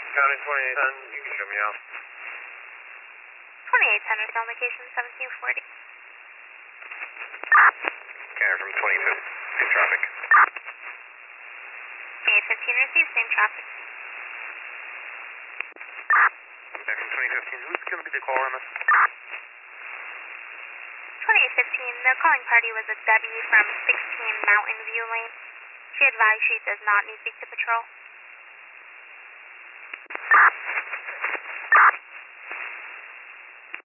County 2810, you can show me out. 2810 is on location 1740. Okay, from 25th, same traffic. 2815 received, same traffic. Okay, from 2015, who's going to be the caller on this? 2815, the calling party was a Debbie from 16 Mountain View Lane. She advised she does not need to speak to patrol.